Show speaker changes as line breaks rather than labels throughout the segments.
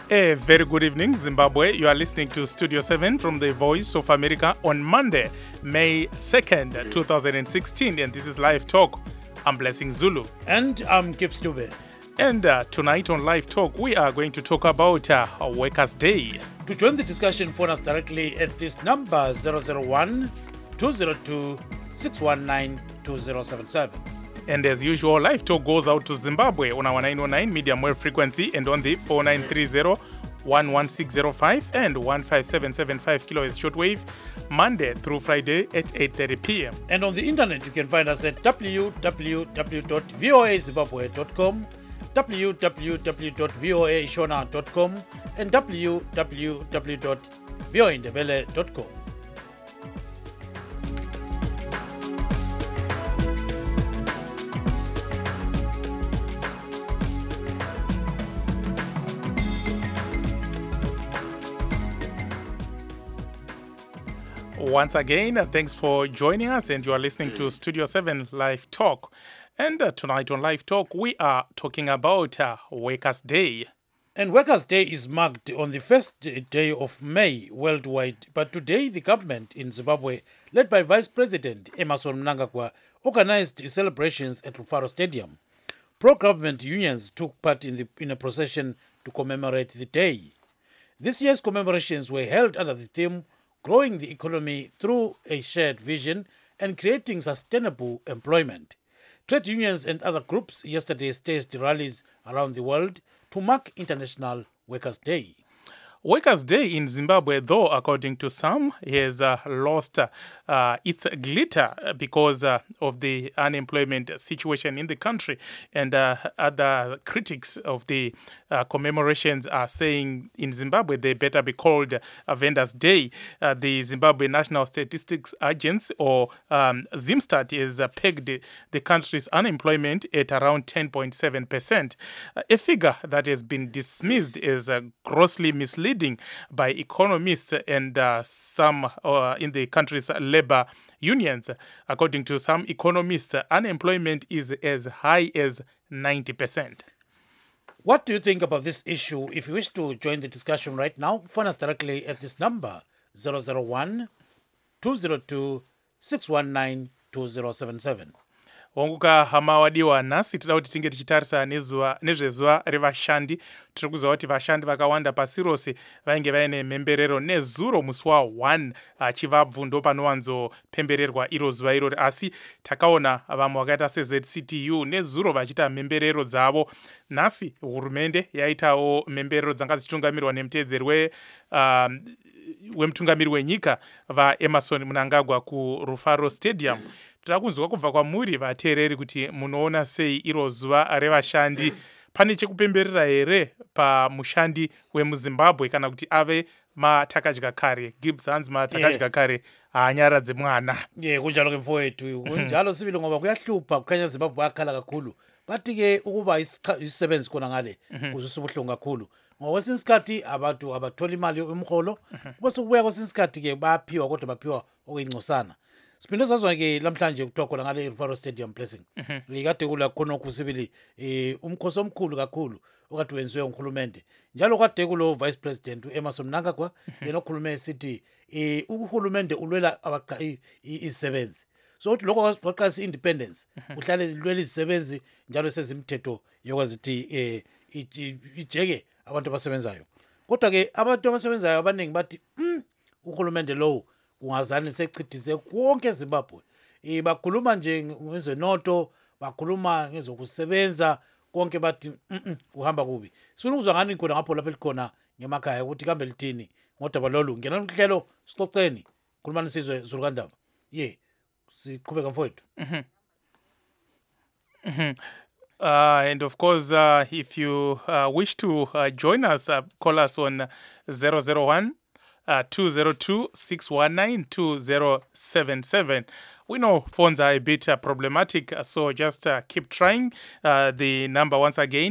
A very good evening, Zimbabwe. You are listening to Studio 7 from the Voice of America on Monday, May 2nd, 2016. And this is Live Talk. I'm Blessing Zulu.
And I'm Kip Stube.
And tonight on Live Talk, we are going to talk about Workers' Day.
To join the discussion, phone us directly at this number 001-202-619-2077.
And as usual, Live Talk goes out to Zimbabwe on our 909 medium wave frequency and on the 4930, 11605 and 15775 kilohertz shortwave, Monday through Friday at 8:30 p.m.
And on the internet, you can find us at www.voazimbabwe.com, www.voashona.com, and www.voaindebele.com.
Once again, thanks for joining us, and you are listening to Studio 7 Live Talk. And tonight on Live Talk, we are talking about Workers' Day.
And Workers' Day is marked on the first day of May worldwide. But today, the government in Zimbabwe, led by Vice President Emmerson Mnangagwa, organized celebrations at Rufaro Stadium. Pro-government unions took part in a procession to commemorate the day. This year's commemorations were held under the theme Growing the Economy Through a Shared Vision and Creating Sustainable Employment. Trade unions and other groups yesterday staged rallies around the world to mark International Workers' Day.
Workers' Day in Zimbabwe, though, according to some, has lost its glitter because of the unemployment situation in the country. And other critics of the commemorations are saying in Zimbabwe they better be called Vendors' Day. The Zimbabwe National Statistics Agency, or ZimStat, has pegged the country's unemployment at around 10.7%, a figure that has been dismissed as grossly misleading by economists and some in the country's labor unions. According to some economists, unemployment is as high as 90%.
What do you think about this issue? If you wish to join the discussion right now, phone us directly at this number 001-202-619-2077.
Wanguka hama wadiwa nasi tida kuti tinge tichitarisa nezvezuva revashandi. Tiri kuziva kuti vashandi vakawanda pasi rose vainge vaine mhemberero nezuro musi wa1 chivabvu ndo panowanzopembererwa iro zuva irori, asi takaona vamwe vakaita seZCTU nezuro vachiita mhemberero dzavo. Nhasi hurumende yaitawo mhemberero dzanga dzichitungamirwa nemuteedzeri wemutungamiri wenyika vaEmmerson Mnangagwa kuRufaro Stadium. Tirakunzwa kubva kwamuri vateereri kuti munoona sei iro zuva revashandi. Pane chekupemberera here pamushandi wemuZimbabwe kana kuti ave matakadya kare? Gibbs hanzi matakadya kare haanyaradze mwana.
Kunjalo ke mfowethu, kunjalo sibili ngoba kuyahlupa kukhanya Zimbabwe yakhala kakhulu. Bathi ke ukuba isisebenzi khona ngale kuzusubuhlungu kakhulu. Ngokwesinye isikhathi abantu abathola imali yomholo, bese kubuya kwesinye isikhathi ke baphiwa kodwa baphiwa okuyingcosana. Siphinde sazwa-ke lamhlanje kuthiwa khona ngale Rufaro Stadium Blessing. Likade kula khonokho sibili umkhosi omkhulu kakhulu okade wenziwe nguhulumende. Njalo kade kulo Vice President Emmerson Mnangagwa yena okhulume esithi uhulumende ulwela izisebenzi. So uthi lokho kwaqalisa independence uhlale lwela izisebenzi njalo sezimthetho yokwazithi ijeke abantu abasebenzayo. Kodwa ke abantu abasebenzayo abaningi bathi uhulumende lowo ungazani sechithise konke eZimbabwe. Bakhuluma nje ngezenoto, bakhuluma ngezokusebenza, konke bathi kuhamba kubi. Sifuna ukuzwa ngani khona ngapho lapha likhona ngemakhaya ukuthi kambe lithini ngodaba lolu. Ngena uhlelo sixoxeni, khulumani sizwe Zulukandaba. Siqhubeka mfowethu.
And of course, if you wish to join us, call us on 001-202-619-2077. We know phones are a bit problematic, so just keep trying. The number once again,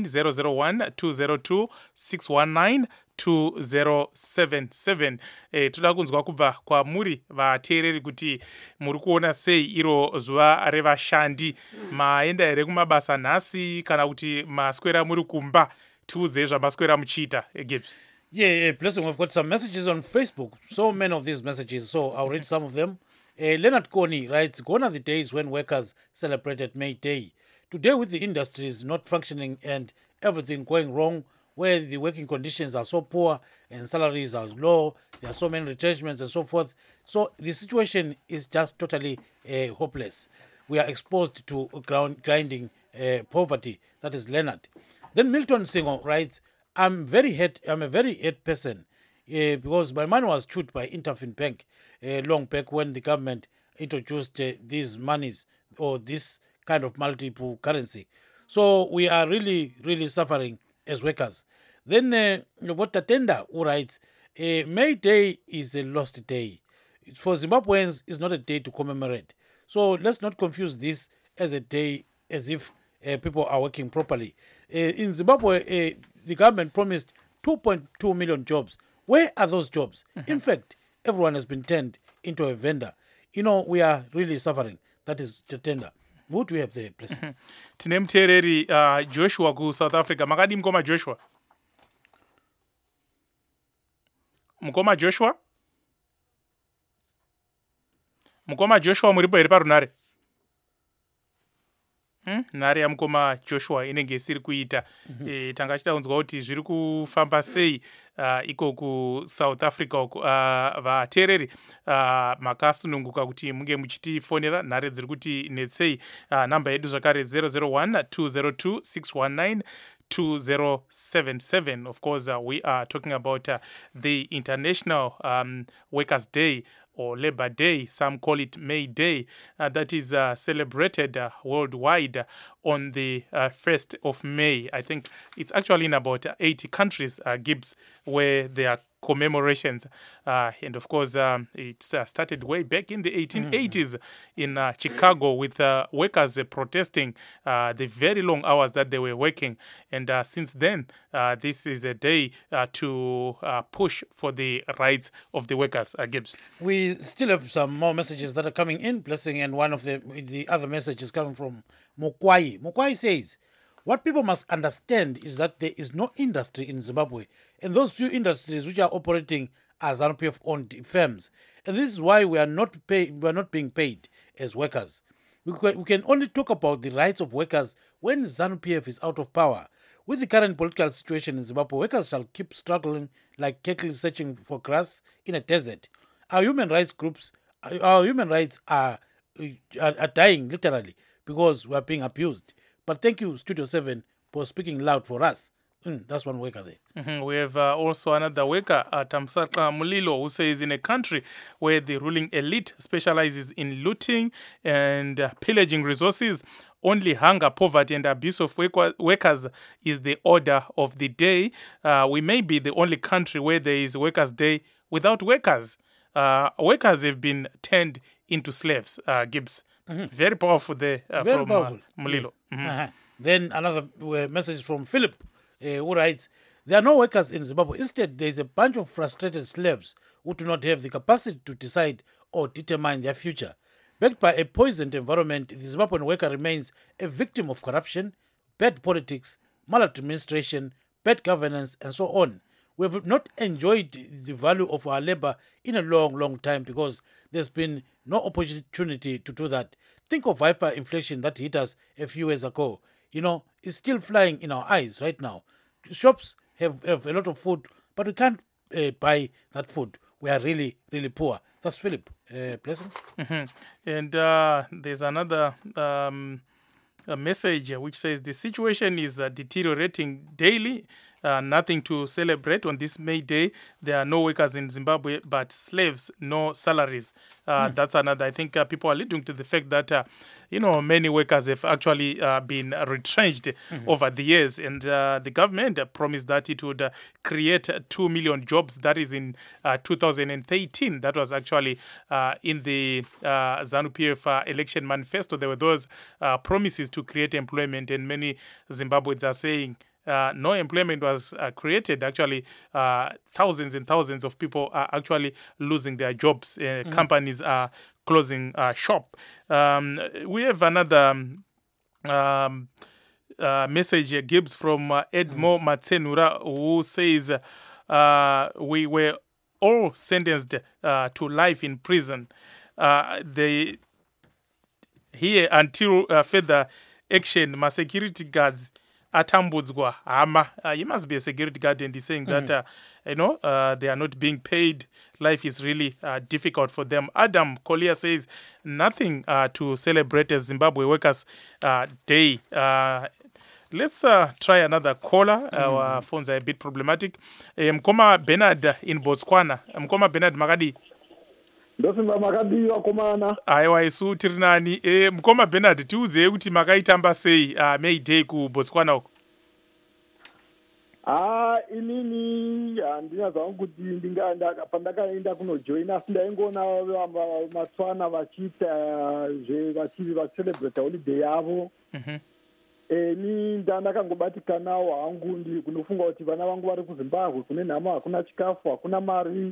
001-202-619-2077. Toda kunzwa kubva kwamuri vateereri kuti muri kuona sei iro zuva revashandi. Maenda here kumabasa nhasi kana kuti maswera muri kumba? tiudze zvamaswera muchiita Gibbs.
Yeah, Blessing, we've got some messages on Facebook. So many of these messages, so I'll read some of them. Leonard Koni writes, gone are the days when workers celebrated May Day. Today, with the industries not functioning and everything going wrong, where the working conditions are so poor and salaries are low, there are so many retrenchments and so forth. So the situation is just totally hopeless. We are exposed to grinding poverty. That is Leonard. Then Milton Singo writes, I'm a very hurt person because my money was chewed by Interfin Bank long back when the government introduced these monies or this kind of multiple currency. So we are really, really suffering as workers. Then what Tatenda who writes, May Day is a lost day. For Zimbabweans, it's not a day to commemorate. So let's not confuse this as a day as if people are working properly. In Zimbabwe, the government promised 2.2 million jobs. Where are those jobs? In fact, everyone has been turned into a vendor. We are really suffering. That is the tender. What do we have there, please?
Tine muteereri Joshua ku South Africa. Makadi mukoma Joshua? Mukoma Joshua? Mukoma Joshua muripo here parunare? Nhare yamukoma Joshua inenge isiri kuita. Tanga tichiunzwa kuti zviri kufamba sei iko ku South Africa. Vateereri makasununguka kuti munge muchitifonera. Nhare dziri kuti netsei. Namba yedu zvakare 001 202 619 2077. Of course, we are talking about the International Workers' Day or Labor Day. Some call it May Day. That is celebrated worldwide on the 1st of May. I think it's actually in about 80 countries, Gibbs, where there are commemorations. And of course, it started way back in the 1880s in Chicago with workers protesting the very long hours that they were working. And since then, this is a day to push for the rights of the workers, Gibbs.
We still have some more messages that are coming in, Blessing, and one of the other messages coming from Mukwai. Mukwai says, what people must understand is that there is no industry in Zimbabwe, and those few industries which are operating are ZANU-PF-owned firms. And this is why we are not being paid as workers. We can only talk about the rights of workers when ZANU-PF is out of power. With the current political situation in Zimbabwe, workers shall keep struggling like cattle searching for grass in a desert. Our human rights are dying literally because we are being abused. But thank you, Studio 7, for speaking loud for us. That's one worker there.
We have also another worker, Tamsaka Mulilo, who says in a country where the ruling elite specializes in looting and pillaging resources, only hunger, poverty, and abuse of workers is the order of the day. We may be the only country where there is Workers' Day without workers. Workers have been turned into slaves, Gibbs. Very powerful there from
powerful.
Mulilo.
Yes. Then another message from Philip, who writes, there are no workers in Zimbabwe. Instead, there is a bunch of frustrated slaves who do not have the capacity to decide or determine their future. Backed by a poisoned environment, the Zimbabwean worker remains a victim of corruption, bad politics, maladministration, bad governance, and so on. We have not enjoyed the value of our labor in a long, long time because there's been no opportunity to do that. Think of hyperinflation that hit us a few years ago. It's still flying in our eyes right now. Shops have a lot of food, but we can't buy that food. We are really, really poor. That's Philip. Blessing.
And there's another message which says the situation is deteriorating daily. Nothing to celebrate on this May Day. There are no workers in Zimbabwe, but slaves, no salaries. That's another. I think people are alluding to the fact that, many workers have actually been retrenched over the years. And the government promised that it would create 2 million jobs. That is in 2013. That was actually in the ZANU-PF election manifesto. There were those promises to create employment, and many Zimbabweans are saying, no employment was created. Actually, thousands and thousands of people are actually losing their jobs. Companies are closing shop. We have another message gives from Edmo Matsenura, who says, we were all sentenced to life in prison. They here until further action, my security guards atambudzwa hama. He must be a security guard, and he's saying that they are not being paid. Life is really difficult for them. Adam Collier says nothing to celebrate as Zimbabwe Workers Day. Let's try another caller. Our phones are a bit problematic. Mkoma Bernard in Botswana. Mkoma Bernard Magadi.
Ndosimba makadiwa komana.
Aiwa isu tiri nani. Mkoma Bernard tiudze kuti makaitamba sei May Day ku Botswana uko.
Inini ndinazwa kuti pandakaenda kunojoina asi ndaingoona matswana vachiita vacelebrate holiday yavo. Ni ndakangobatikanawo hangu kunofunga kuti vana vangu vari kuZimbabwe kune nhamo hakuna chikafu hakuna mari.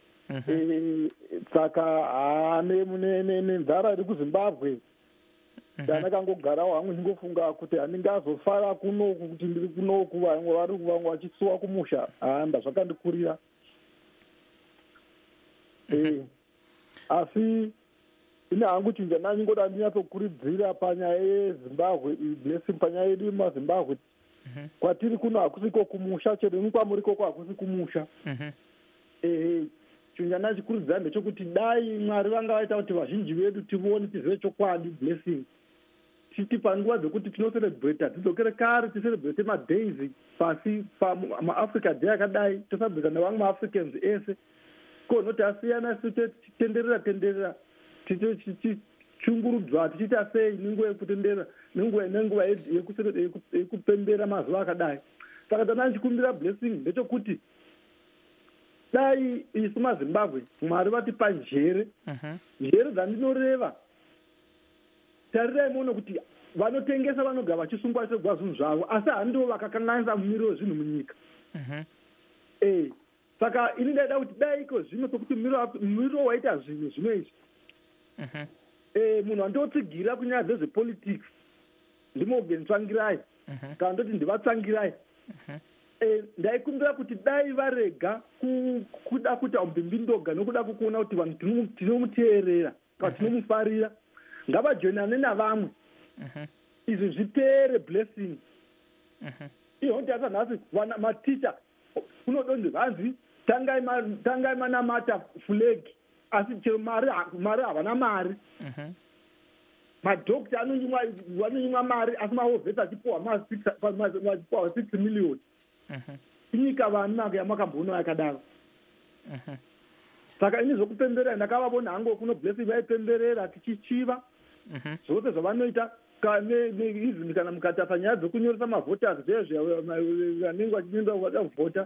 Saka nenzara iri kuZimbabwe ndandakangogarawo hangu ndingofunga kuti handingazofara kunoku kuti ndiri kunoku vamwe vachisuwa kumusha ndazvakandikurira. Asi ine hangu chinja nanyingoda ndinyatsokurudzira panyaya yeZimbabwe blessing panyaya yedu yemuZimbabwe kwatiri kuno hakusiko kumusha chero nikwamuri koko hakusi kumusha. Chinja nachikurudzira ndechekuti dai Mwari vanga vaita kuti vazhinji vedu tione tizive chokwadi blessing titi panguva dzekuti tinoselebrata tidzokere kare tiselebrate madays pasi maAfrica Day akadai tosabvisa nevamwe maAfricans ese konoti asiyana tichitenderera tichishungurudzwa tichiita sei nenguva yekutenderera nenguva yekupembera mazuva akadai. Saka tanachikumbira blessing ndechekuti dai isu maZimbabwe Mwari vatipa njere dzandinoreva tarirai muone kuti vanotengesa vanogara vachisungwa segwa zvinhu zvavo asi handivo vakakanganisa mumiro wezvinhu munyika. Saka ini ndaida kuti dai iko zvino sokuti mumiro waita zvinhu zvino izvi munhu andotsigira kunyaya dzezvepolitics ndimogenzvangirai kana ndoti ndivatsangirai. Ndaikumbira kuti dai varega kuda kuita umbimbi-ndoga nokuda kukuona kuti vanhu tinomuteerera kana tinomufarira ngavajoinane navamwe izvi zviteere blessing. Iyo nti asanhasi maticha kunodonzi vanzi tangai manamata flag asi chero mari havana mari. Madhokta vanonyimwa mari asi mahovhesi achipiwa 6 million. Inyika vana yamakamboona yakadaro. Saka ini zvokupemberera ndakavavona hangu kuno blessing vaipemberera tichichiva zvose zvavanoita kana mukatasa nyaya dzokunyoresa mavhoters vanenge vachida kuvhota.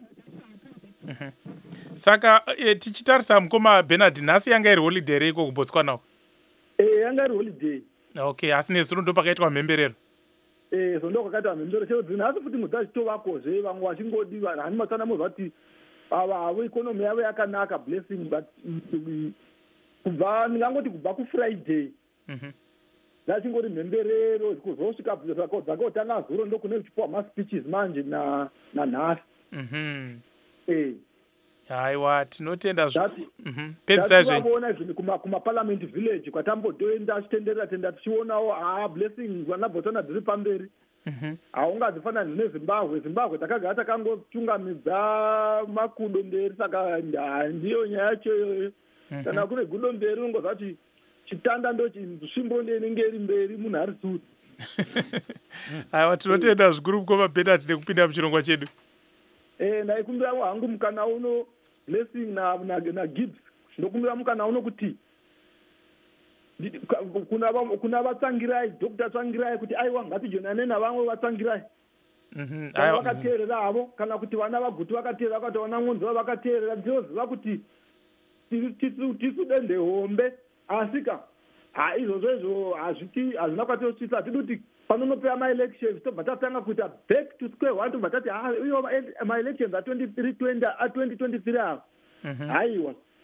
Saka tichitarisa Mukoma Bernard nhasi yanga iri holiday reiko kuBotswana?
Yanga iri holiday.
Okay, asi nezuro ndo pakaitwa mhemberero.
Zondo kwakaitwa mhemberero chero dzina asi futi mudzachitovakozve vamwe vachingodi hani matsana mozva kuti avo ikonomi yavo yakanaka blessing but kubva ndingangoti kubva kuFriday dzachingori mhemberero kuzosvika dzakotanga zuro ndokune kuchipiwa maspeeches manje nanhasi.
Aiwa tinotenda
pedzisazvona izvi kumaparliament village kwatambotoenda achitenderera tichionawo blessing vana Botswana dziri pamberi. Haungadzifanani neZimbabwe takagara takangotungamidza makudo mberi saka ndiyo nyaya yacho iyoyo. Kana kune gudo mberi unongozva kuti chitanda ndo svimbo inenge iri mberi munhu ari suri.
Aiwa tinotenda zvikuru Mukoma Bernard nekupinda muchirongwa chedu.
Ndaikumbira hangu mukana uno blessing na Gibbs ndokumbira mukana uno kuti kuna vatsangirai Dr. Tsangirai kuti aiwa ngatijoinane navamwe vatsangirai vakateerera avo kana kuti vana vagutu vakateerera vakati vana Ngonzova vakateerera ndinoziva kuti tisu dende hombe asika izvozvo hazvina kwatosvitsa hatidi kuti panonopewa ma-elections tobva tatanga kuita back to square one tobva tati ma-elections a2023 ava haiwa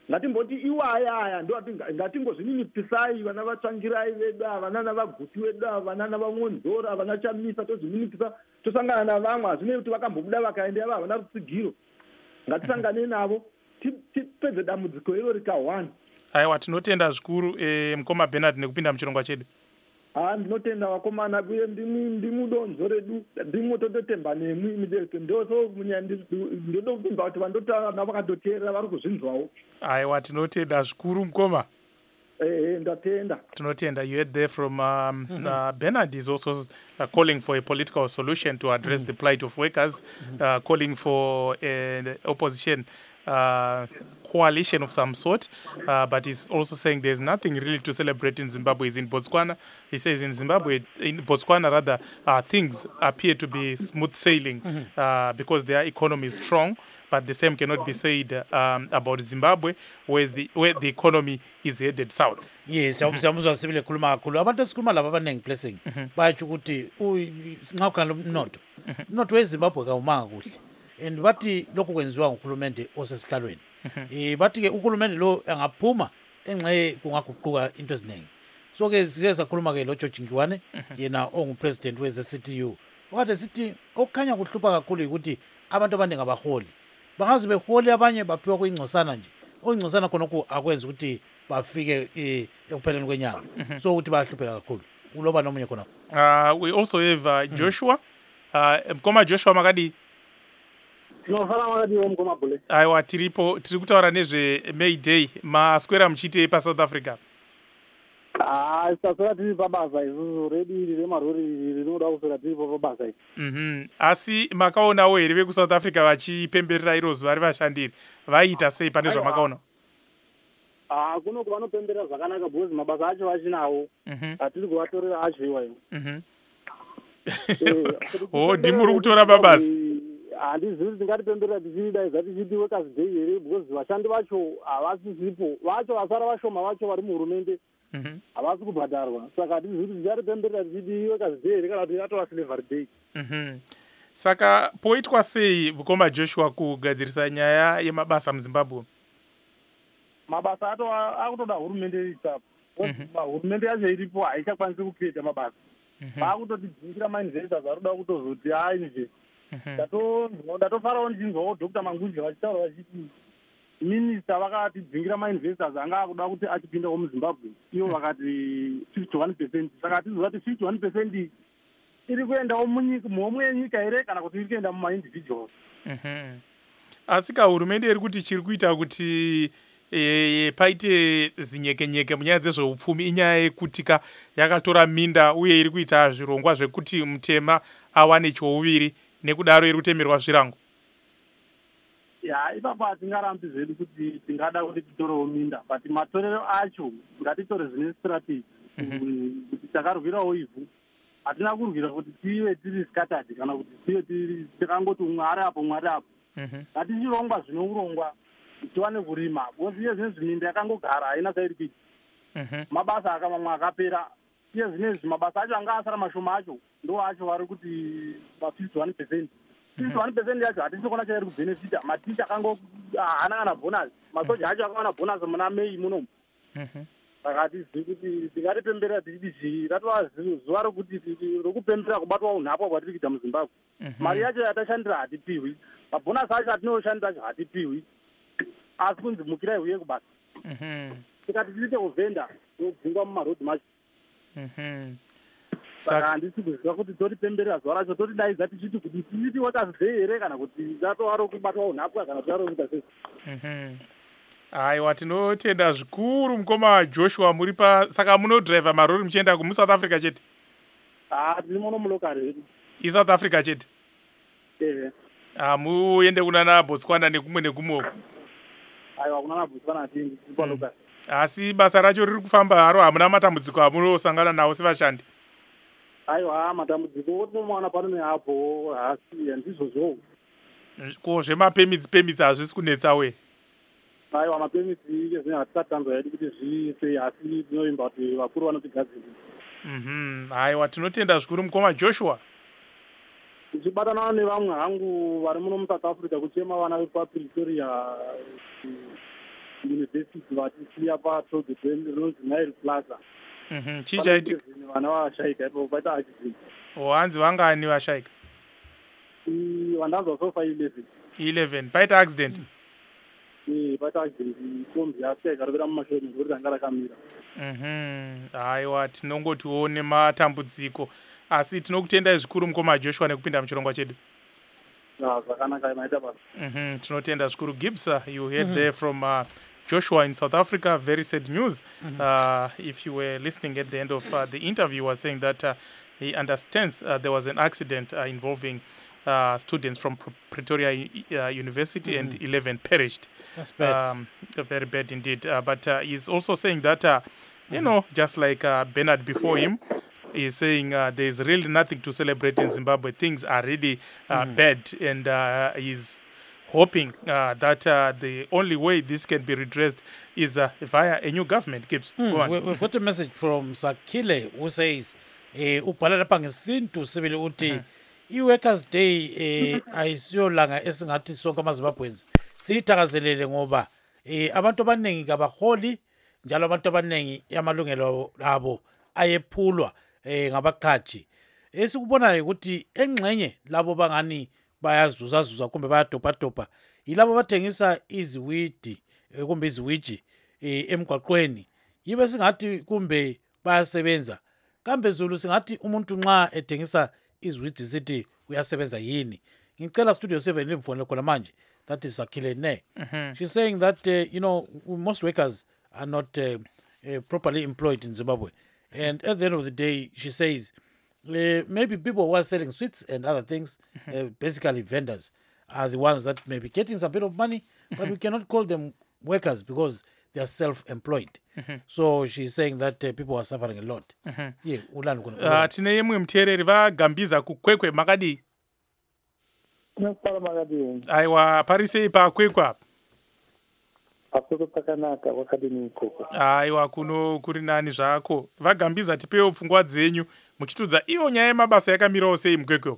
ngatimboti iwaya ndo ngatingozvininipisai vana vatsvangirai vedu ava nana vaguti vedu ava nana vamonzora vana chamisa tozvininipisa tosangana navamwe hazvinei kuti vakambobuda vakaenda ava havana rutsigiro ngatisangane navo tipedze dambudziko iro rikahwana.
Aiwa, tinotenda zvikuru mukoma Bernard nekupinda muchirongwa chedu.
Ndinotenda vakomana uye ndimudonzo redu ndimo tototemba nemwi mideto ndoso ndoda kuvimba kuti vandotaura vakadoteerera vari kuzvinzwawo.
Aiwa, tinotenda zvikuru mukoma.
Ndatenda.
Tinotenda. You heard there from Bernard is also calling for a political solution to address the plight of workers, calling for an opposition coalition of some sort, but he's also saying there's nothing really to celebrate in Zimbabwe. Is in Botswana. He says in Botswana rather, things appear to be smooth sailing because their economy is strong, but the same cannot be said about Zimbabwe, where the economy is headed south.
Yes, siyamuzwa sibile khuluma kakhulu. Abantu esikhuluma laba abaningi blessing bayatsho ukuthi nxa ukhangela umnotho weZimbabwe kawumanga kuhle. And bathi lokhu kwenziwa nguhulumende osesihlalweni. Bathi ke uhulumende lo angaphuma enxe kungaguquka into eziningi. So ke siye sakhuluma ke lo George Ngiwane yena ongupresident weZCTU. Okade sithi okukhanya kuhlupha kakhulu ukuthi abantu abaningi abaholi bangaze beholi abanye baphiwa kuyingcosana nje. Oyingcosana khonokho akwenza ukuthi bafike ekupheleni kwenyanga. So ukuthi bayahlupheka kakhulu. Uloba nomunye khona.
We also have Joshua. Mkoma Joshua Makadi. Aiwa, tiri kutaura nezve May Day. Maswera muchite paSouth Africa.
Taswera tiri pabasa isusu redi remarori rinoda kuswera tiri pabasa isi.
Asi makaonawo here vekuSouth Africa vachipemberera iro zuva revashandiri vaita sei pane zvamakaona?
Kunoko vanopemberera zvakanaka because mabasa acho vachinawo atiri kuvatorera acho iwayo.
Ndimuri kutora mabasa?
Handizivi kuti tingatipemberera tichidaidza tichiti workers day here because vashandi vacho havasizipo, vacho vasara vashoma vacho vari muhurumende havasi kubhadharwa, saka hatizivi kuti tichatipemberera tichiti workers day here kana kuti atova slavery day.
Saka poitwa sei mukoma Joshua kugadzirisa nyaya yemabasa muZimbabwe?
Mabasa ato akutoda hurumende itsapo. Hurumende yacho iripo haichakwanisi kucreata mabasa. Vaakutotidzingira mainvestors varikuda kutozoti ainvest. Ndatofarawo ndichinzwawo Dr. Mangudya vachitaura vachiti minista vakatidzingira mainvestors anga akuda kuti achipindawo muZimbabwe, ivo vakati 51%. Saka hatiziva kuti 51% iri kuendawo muhomwe yenyika here kana kuti iri kuenda mumaindividuals.
Asi hurumende iri kuti chiri kuita kuti paite zinyekenyeke munyaya dzezveupfumi inyaya yekuti yakatora minda uye iri kuita zvirongwa zvekuti mutema awane chouviri, nekudaro iri kutemerwa zvirango.
Ipapo hatingarambi zvedu kuti tingada kuti titorewo minda, but matorero acho ngatitore zvine strategy kuti takarwirawo ivhu. Hatina kurwira kuti tive tiri scattered kana kuti tive tikangoti umwe ari apo umwe ari apo. Ngatichirongwa zvinourongwa tiwane kurima, because iye zvinezvi minda yakangogara haina sairi kuita. Mabasa akamamwe akapera, iye zvinezvi mabasa acho anga asara mashoma acho ndo acho vari kuti pa51%. 51% yacho hatisokona chairi kubhenefita. Maticha haana kana bonus, masoja acho akawana bonus muna May munomu. Saka hatizivi kuti tingatipemberera tichiti ratova zuva rokupemberera kubatwa unhapwa kwatiri kuita muZimbabwe. Mari yacho yatashandira hatipiwi, mabonus acho atinoshandira acho hatipiwi, asi kunzi mukirai uye kubasa. Tikati tiite kuvhenda nokudzingwa mumarodhi macho. Saka handisi kuziva kuti totipemberera zuva racho, totidaidza tichiti kuti tichiti workers day here kana kuti ratova rokubatwa unhapwa kana kuti rarokuita sei.
Aiwa, tinotenda zvikuru mukoma Joshua muri saka munodhiraivha marori muchienda kuSouth Africa chete?
Tiri muno mulokari hedu.
iSouth Africa chete? Muende kunana Botswana nekumwe nekumwe?
Aiwa, kunana Botswana hatingi, tiri palokari.
Asi basa racho riri kufamba haro, hamuna matambudziko amunosangana nawo sevashandi?
Aiwa, matambudziko otinomaona pano neapo, asi handizvozvo.
Ko zvemapemits hazvisi kunetsa we?
Aiwa, mapemits zvinhu hatisatanzwa hedu kuti zviise, asi tinovimba kuti vakuru vanotigadzirira.
Aiwa, tinotenda zvikuru mukoma Joshua.
Tichibatana nevamwe hangu vari muno muSouth Africa kuchema vana vepaPretoria university vatisiya paproject ronzi Nile Plaza.
Chichaiti
Vana vashayika ipo vaita accident.
hanzi vangani vashayika?
Vandanzwa so far
11 paita accident.
Vaita accident kombi yashayika rovera mumashoni ngekuti ranga rakamira.
Haiwa, tinongotiwo nematambudziko asi tinokutendai zvikuru mukoma Joshua nekupinda muchirongwa chedu.
Zvakanaka maita basa.
Tinotenda zvikuru. Gibbs, you heard there from Joshua in South Africa. Very sad news. If you were listening at the end of the interview, was saying that he understands there was an accident involving students from Pretoria University and 11 perished.
That's bad.
Very bad indeed. But he's also saying that, you know, just like Bernard before him, he's saying there's really nothing to celebrate in Zimbabwe. Things are really bad. And he's hoping that the only way this can be redressed is via a new government. Gibbs, go on.
We've got a message from Sakile who says, ubhala lapha ngesintu sibili uthi i-Workers Day ayisiyo langa esingathi sonke amaZimbabweans siyithakazelele ngoba abantu abaningi kabaholi njalo abantu abaningi amalungelo abo ayephulwa ngabaqhaji. Esikubonayo ukuthi engxenye labo bangani bayazuzazuza kumbe bayadobhadobha yilabo bathengisa iziwidi kumbe iziwiji emgwaqweni. Yibe singathi kumbe bayasebenza, kambe Zulu singathi umuntu nxa ethengisa iziwidi sithi uyasebenza yini? Ngicela studio 7 limfonele khona manje. That is Akile Ne. She's saying that you know, most workers are not properly employed in Zimbabwe, and at the end of the day she says maybe people who are selling sweets and other things, basically vendors, are the ones that may be getting some bit of money, but we cannot call them workers because they are self-employed. So she's saying that people are suffering a lot. Yeah,
tine yemwe mteereri vagambiza kukwekwe makadi. Aiwa, parisei pakwekwa.
Pakwekwe pakanaka wakadini ikoko.
Aiwa, kuno kuri nani zvako. Vagambiza tipewo pfungwa dzenyu muchitudza iyo nyaya yemabasa yakamirawo sei mukwekwe.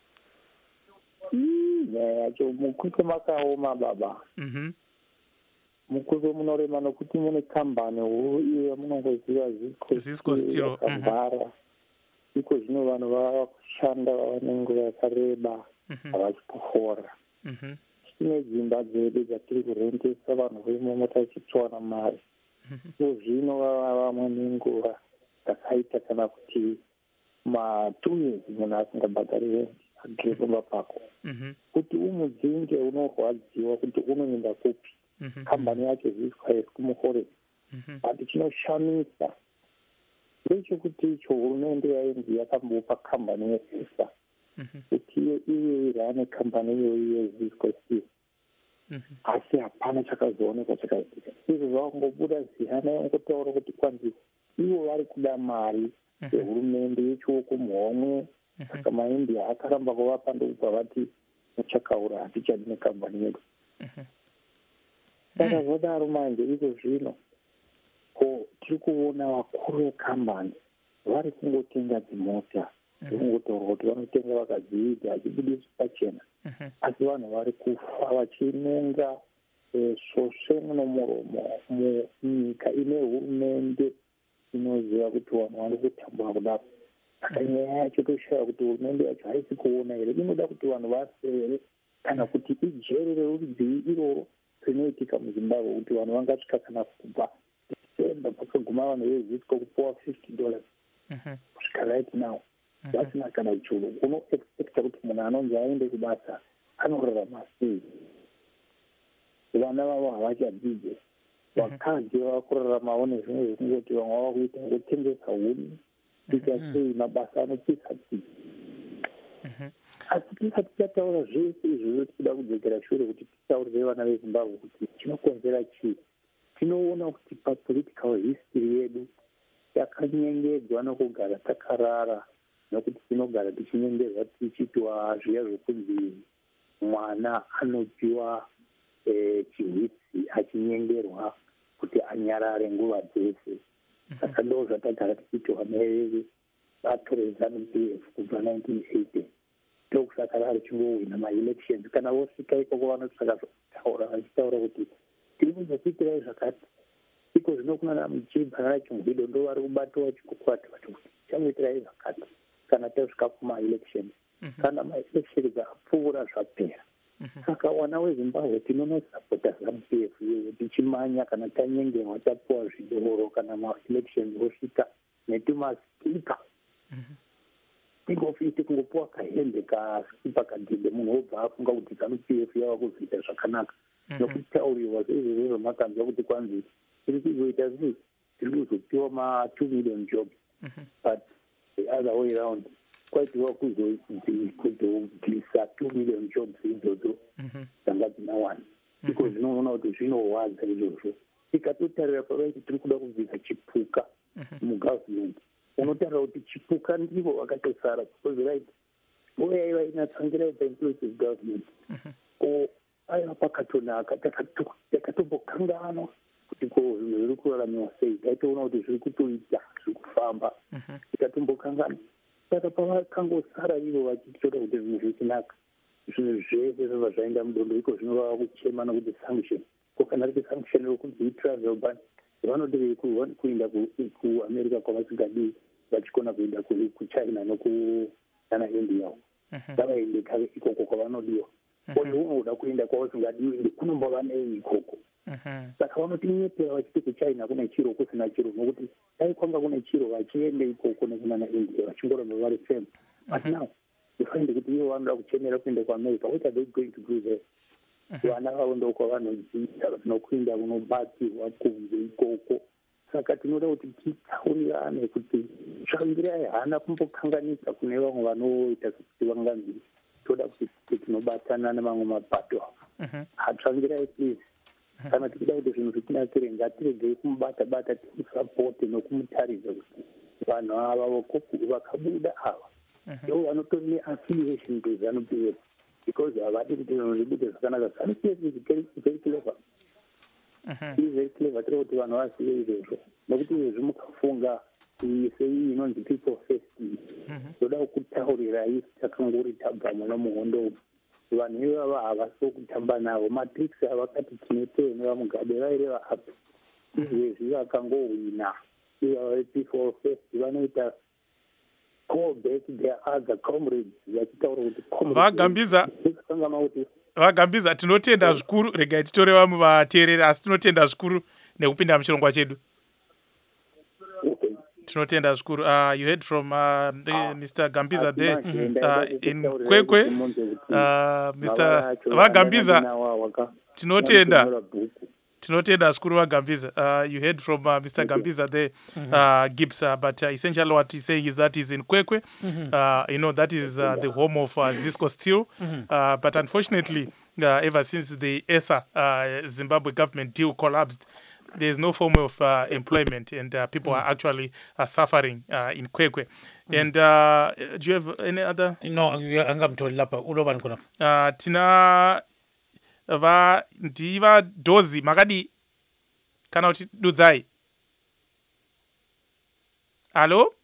Yacho mukwekwe makaoma baba. Mukwekwe munorema nokuti mune kambani huru iyo munongoziva
Zisco Steel
yakabhara. Iko zvino vanhu vava kushanda vanenguva yakareba havachikuhora. Tine dzimba dzedu dzatiri kurentesa vanhu veimomo tachitswana mari. So zvino vamwe nenguva takaita kana kuti ma2 years munhu asingabhadhari rent agere kumba pako. Kuti umudzinge unorwadziwa kuti unoenda kupi. Kambani yacho zviswa kumuhore. But chinoshamisa ndechekuti icho hurumende yaenzi yakambopa kambani yesisa kuti iye irane kambani iyoyo zviswa Steel. Asi hapana chakazooneka chakaitika. Izvo zvakungobuda ziyana yangotaura kuti kwanzi ivo vari kuda mari yehurumende yechioko muhomwe. Saka maindia akaramba kuvapa ndokubva vati muchakaura hatichadi nekambani yedu. Saka zvodaro manje izvo zvino ko tiri kuona vakuru vekambani vari kungotenga dzimota kungotaura kuti vanotenga vakadziidza hachibudisi pachena. Asi vanhu vari kufa vachinenga svosve munomuromo munyika ine hurumende inoziva kuti vanhu vari kutambura kudaro. Saka nyaya yacho toshaya kuti hurumende yacho haisi kuona here inoda kuti vanhu vasere kana kuti ijere rerudzi iroro rinoitika muZimbabwe kuti vanhu vangasvika kana kubva December pakaguma vanhu vezisco kupiwa $50 kusvika right now vasina kana churu. Unoexpecta kuti munhu anonzi aende kubasa anorarama sei? Vana vavo havachadzidze. Vakadzi vava kuraramawo nezvimwe zvekungoti vamwe vava kuita ngokutengesa huni kuita sei mabasa anopisa pisa. Asi tisati tataura zvese izvozvo tichida kudzokera shure kuti titaurire vana veZimbabwe kuti chinokonzera chii. Tinoona kuti papolitical history yedu yakanyengedzwa nokugara takarara nokuti tinogara tichinyengerwa tichitiwa zviya zvokunzi mwana anopiwa chihwitsi achinyengerwa kuti anyarare nguva dzese. Saka ndo zvatagara tichitiwa nebato reZANU-PF kubva 1980. Ndokusaka vari chingowina maelections kana vosvika ikoko vanotsaka taura vachitaura kuti tiri kuzokuitirai zvakati iko zvinokunana muchibva nachimhwido ndo vari kubatiwa chikukwata vati chamuitirai zvakati kana tasvika kumaelection kana maelection apfuura zvapera saka wana wezimbabwe tinonosapota ZANU-PF iyoyo tichimanya kana tanyengerwa tapuwa zvidoro kana maelection osvika netumaspika tingofiti kungopuwa kahembe kasipa kadhinde munhu obva afunga kuti ZANU-PF yava kuzoita zvakanaka nokutaurirwa seizvozvo makanzwa kuti kwanzi tiri kuzoita sei tiri kuzopiwa ma2 million jobs but the other way around kwaitiwa kuzobvisa 2 million jobs idzodzo dzanga dzinawana iko zvinoona kuti zvinorwadza izvozvo tikatotarira pavaiti tiri kuda kubvisa chipuka mugovernment unotarira kuti chipuka ndivo vakatosara because right voyai vainatsangira paimplosive government aiva pakatonaka takatombokangana kuti ko zvinhu zviri kuraramiwa sei taitoona kuti zviri kutoita zviri kufamba tikatombokangana saka pavakangosara ivo vachitora kuti zvinhu zvichinaka zvinhu zvese zvobva zvaenda mudondo iko zvinovava kuchema nokuti sanction ko kana riti sanction rokunzi travel ban vanodei kuenda kuamerica kwavasingadiwi vachikona kuenda kuchina nokuna india ngavaende kare ikoko kwavanodiwa uyu unoda kuenda kwavasingadiwi kunombova nei ikoko saka vanotinyepera vachiti kuchina kune chiro kusina chiro nokuti dai kwanga kune chiro vachiende ikoko nekunana india vachingoramba vari same but now ifainde kuti ivo vanoda kuchemera kuenda kuamerica what are they going to do there vana vavo ndokwavanodzidza nokuenda kunobatirwa kunze ikoko saka tinoda kuti titaurirane kuti tsvangirai hana kumbokanganisa kune vamwe vanoita sekuti vanganzi toda kuti tinobatana nemamwe mapato hatsvangirai please kana tichida kuti zvinhu zvitinakire ngatiregei kumubata-bata timusapote nokumutarisa kuti vanhu ava vakabuda ava ndo vanotori neaffiliation to ZANU-PF because havadi kuti zvinhu zvibude zvakanaka ZANU-PF is very clever very clever tiri kuti vanhu vazive izvozvo nokuti izvezvi mukafunga sei inonzi people first toda kutaurirai takangori tabva muno muhondo vanhu ivava havasi kutamba navo matrix avakati tinepei nevamugabe vaireva api izvezvi vakangohwina ivava people first vanoita call back their other comrades vachitaura kuti
vagambiza tinotenda zvikuru regai titore vamwe vateereri asi tinotenda zvikuru nekupinda muchirongwa chedu tinotenda zvikuru you heard from Mr. Gambiza there in Kwekwe Mr. Vagambiza tinotenda zvikuru Vagambiza you heard from Mr. Gambiza there Gibbs but essentially what he's saying is that he's in Kwekwe you know that is the home of Zisco Steel but unfortunately ever since the ESA Zimbabwe government deal collapsed there's no form of employment and people are actually suffering in Kwekwe and do you have any other
no angamtholi lapha ulobani khona
tina ndiva dozi makadi kana kuti dudzai alo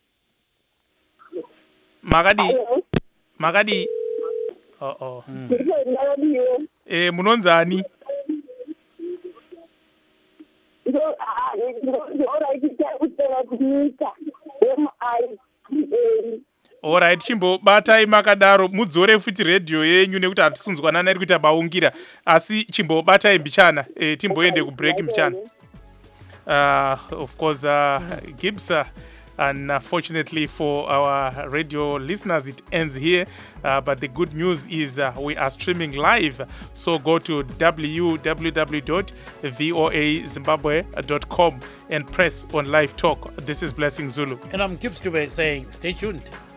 makadi munonzani Alright, chimbobatai makadaro mudzore futi radio yenyu nekuti hatisunzwanana iri kuita baungira asi chimbobatai mbichana timboende kubreak mbichana of course Gibbs unfortunately for our radio listeners it ends here but the good news is we are streaming live so go to www.voazimbabwe.com and press on live talk. This is Blessing Zulu
and I'm Gibbs Dube saying stay tuned.